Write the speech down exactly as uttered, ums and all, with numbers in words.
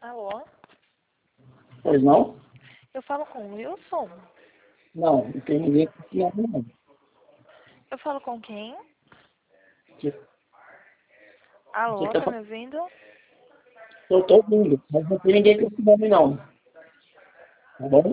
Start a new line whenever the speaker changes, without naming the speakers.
Alô?
Pois não?
Eu falo com o Wilson?
Não, não tem ninguém aqui não.
Eu falo com quem?
Você você
Alô,
tá
tá
falando?
me ouvindo?
Eu tô ouvindo, mas não tem ninguém com esse nome não. Tá bom?